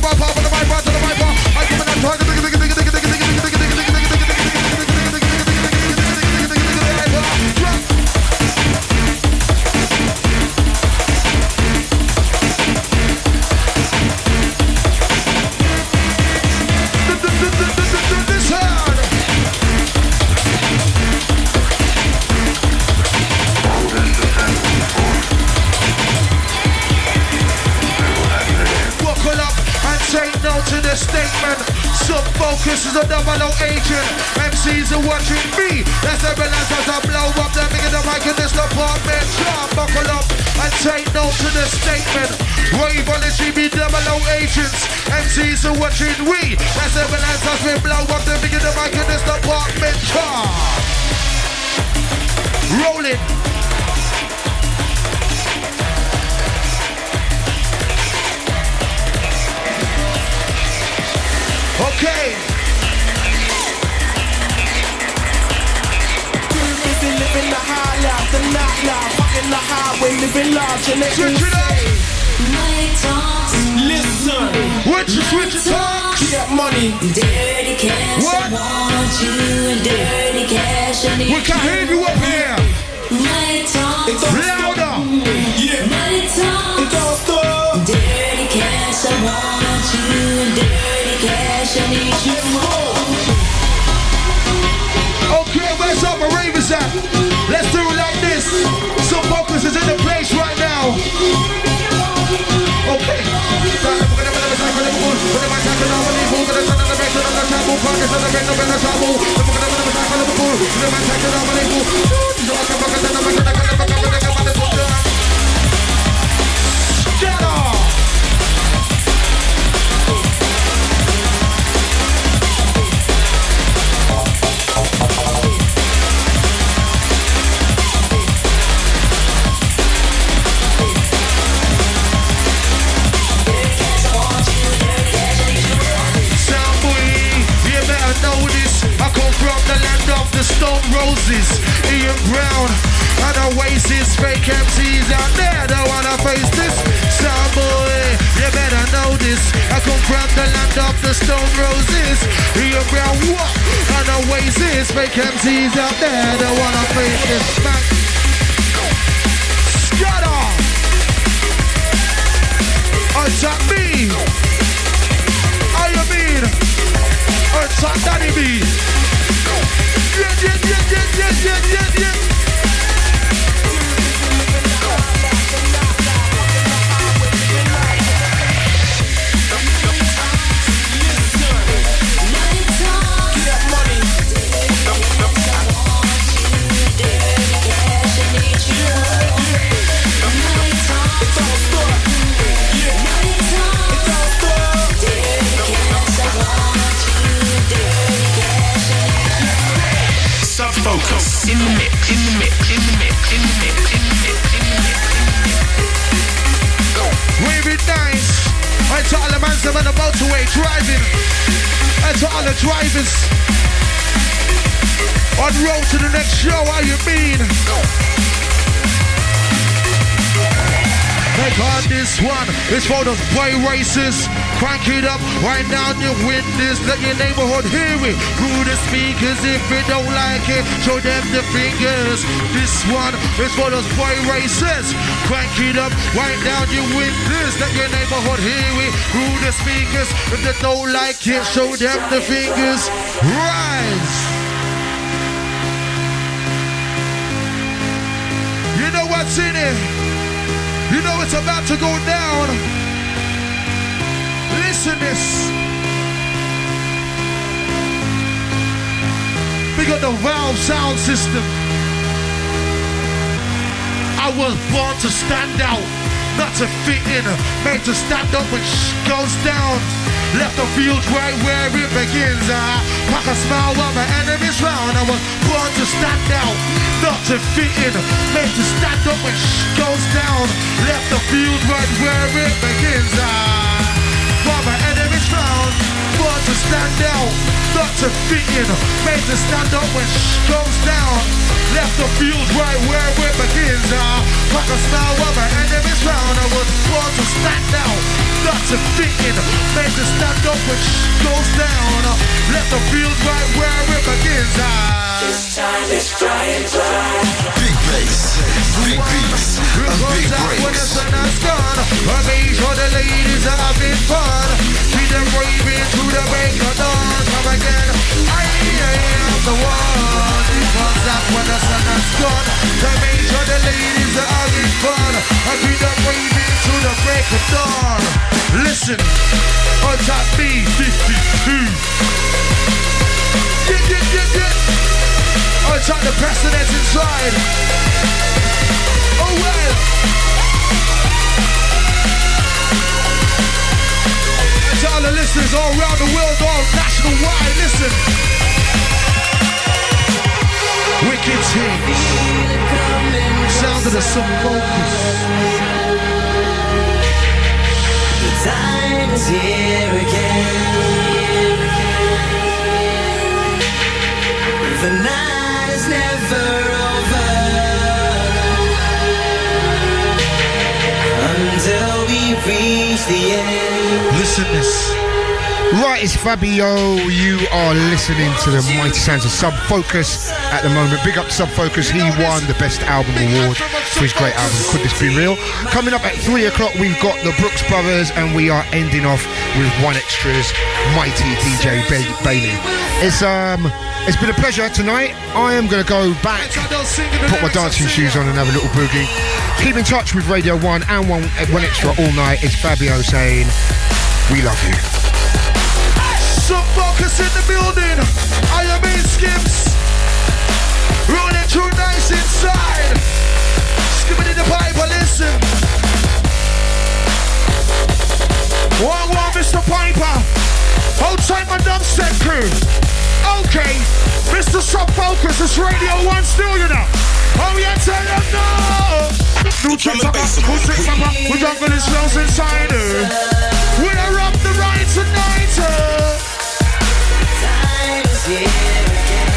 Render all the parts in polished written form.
This is a double agent. MCs are watching me. That's the balance as I blow up the big in the mic in this department. Buckle up and take note to the statement. Rave on the GB double agents. MCs are watching we. That's the balance as we blow up the big in the mic in this department. Rolling. Okay. Living the high life, the night life, fucking the highway, living large and switch it up. Listen, switch it up. Get money, dirty cash. What? I want you and dirty cash. I need we can hear you up here. Money talk. Louder. Yeah. Money talk. It don't stop. Dirty cash. I want you and dirty cash. I need you more. Okay, where's all my ravers at? Let's do it like this. Some focus is in the place right now. Okay. Get off! The Stone Roses, Ian Brown, and Oasis, fake MCs out there don't wanna face this. Sound boy, you better know this. I come from the land of the Stone Roses, Ian Brown, what? And Oasis, fake MCs out there don't wanna face this. Man, scatter! Attack me! How you mean? Attack Daddy B! Yeah. Focus in the mix, in the mix, in the mix, in the mix, in the mix, in the mix, in the mix. Wave it nice. I to all the man on the motorway driving. I to all the drivers on road to the next show. How you mean? Take on this one. It's for those boy races. Crank it up, wind down your windows, let your neighborhood hear it. Through the speakers, if you don't like it, show them the fingers. This one is for those boy races. Crank it up, wind down your windows, let your neighborhood hear it. Through the speakers, if they don't like it, show them the fingers. Rise! You know what's in it? You know it's about to go down. Listen this. We got the Valve sound system. I was born to stand out, not to fit in. Made to stand up when goes down. Left the field right where it begins. I pack a smile while my enemies round. I was born to stand out, not to fit in. Made to stand up when goes down. Left the field right where it begins. While my enemies round. Born to stand out, not to fit in. Made to stand up when goes down. Left the field right where it begins. Pack a smile while my enemies round. I was born to stand out, not to fit in. Made to stand up when goes down. Let the field right where it begins. This time it's dry and dry. Big bass, big beats, and big When the breaks. sun has gone, make sure the ladies are having fun. Keep them raving through the break of dawn. Come again, I am the one. Because that's when the sun has gone. To make sure the ladies are having fun. And keep them raving through the break of dawn. Listen, on top B52. I'll try the precedence inside. Oh well. And to all the listeners all around the world, all national wide, listen. Wicked things. Sound of the sub-focus. The time is here again. The night is never over until we reach the end. Listen this. Right, it's Fabio. You are listening to the mighty sounds of Sub Focus at the moment. Big up Sub Focus. He won the Best Album Award for his great album, Could This Be Real? Coming up at 3 o'clock, we've got the Brooks Brothers, and we are ending off with One Extra's mighty DJ Bailey. It's been a pleasure tonight. I am going to go back, put my dancing shoes on and have a little boogie. Keep in touch with Radio 1 and One Extra all night. It's Fabio saying, we love you. Some focus in the building. I am in Skips. Rolling through nice inside. Skipping in the pipe, listen. One, Mr. Piper. Outside my dubstep crew. Okay, Mr. Sub Focus, it's Radio 1 still, you know. Oh, yeah, tell them no. New tricks up, new tricks up. We're jumping this flows inside her. We're gonna rock the ride tonight. Time is here again.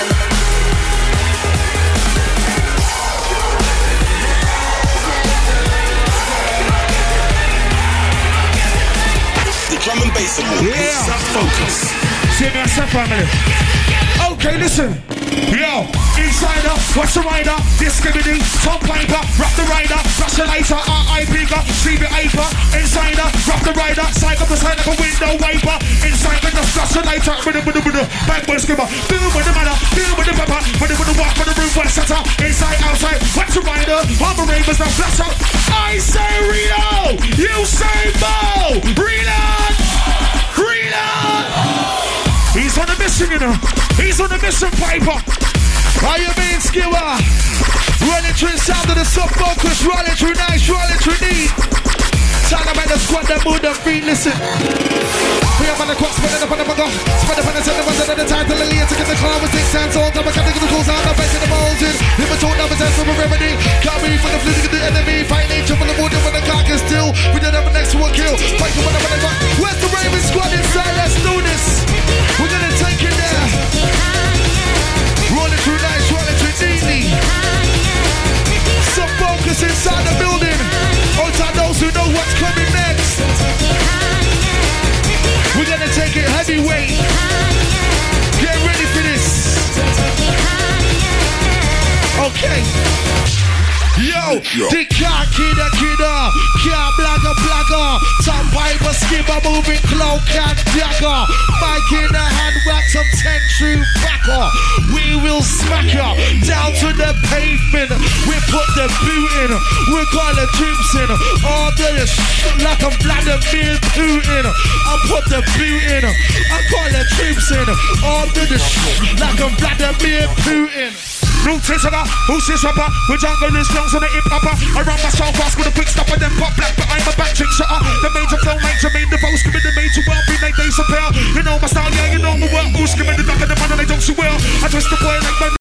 The drum and bass award. Yeah. Sub Focus. See me, family. Okay, listen. Yo, insider, what's the rider? This skibbity, top piper, rock the rider, flash the lighter, R.I.P. Steve the Aper, insider, rock the rider, side up the side like a window wiper, inside with the flash the lighter, bang boy skipper, do with the matter, do with the pepper, with the walk, with the roof, with the setter, inside, outside, what's the rider? All the ravers now flash up. I say Reno, you say Mo, reload, reload. He's on a mission, you know. He's on a mission, Piper. How you mean, Skipper? Running through the sound of the Sub Focus, rolling through nice, rolling through neat. Talk about the squad that move their feet, listen. We have on the clock, spinning up on the bugger. Spin up on the center, ones at the time, till the lead to get the car with 6 hands on. I'm a cat to the tools out, I'm facing the mountain. Never told them it's a super remedy. Can't be for the fleet to get the enemy. Fight nature from the wood when the cock is still. We did have a next to a kill. Fight to one of them. Where's the Raven squad inside? Let's do this. We're gonna take it there. Rolling through nice, rolling through neatly. Some focus inside the building. All time those who know what's coming next. We're gonna take it heavyweight. Get ready for this. Okay. Yo, the car kidder, car blagger, top piper, skipper, moving cloak and dagger. Mike in the hand, whack some 10 true backer. We will smack her down to the pavement. We put the boot in, we call the troops in. All the like a Vladimir Putin. I put the boot in, I call the troops in. All the like a Vladimir Putin. New Tizzer, who's this rapper? We're jungle this songs on the hip hopper. I run myself fast with a quick stop and then pop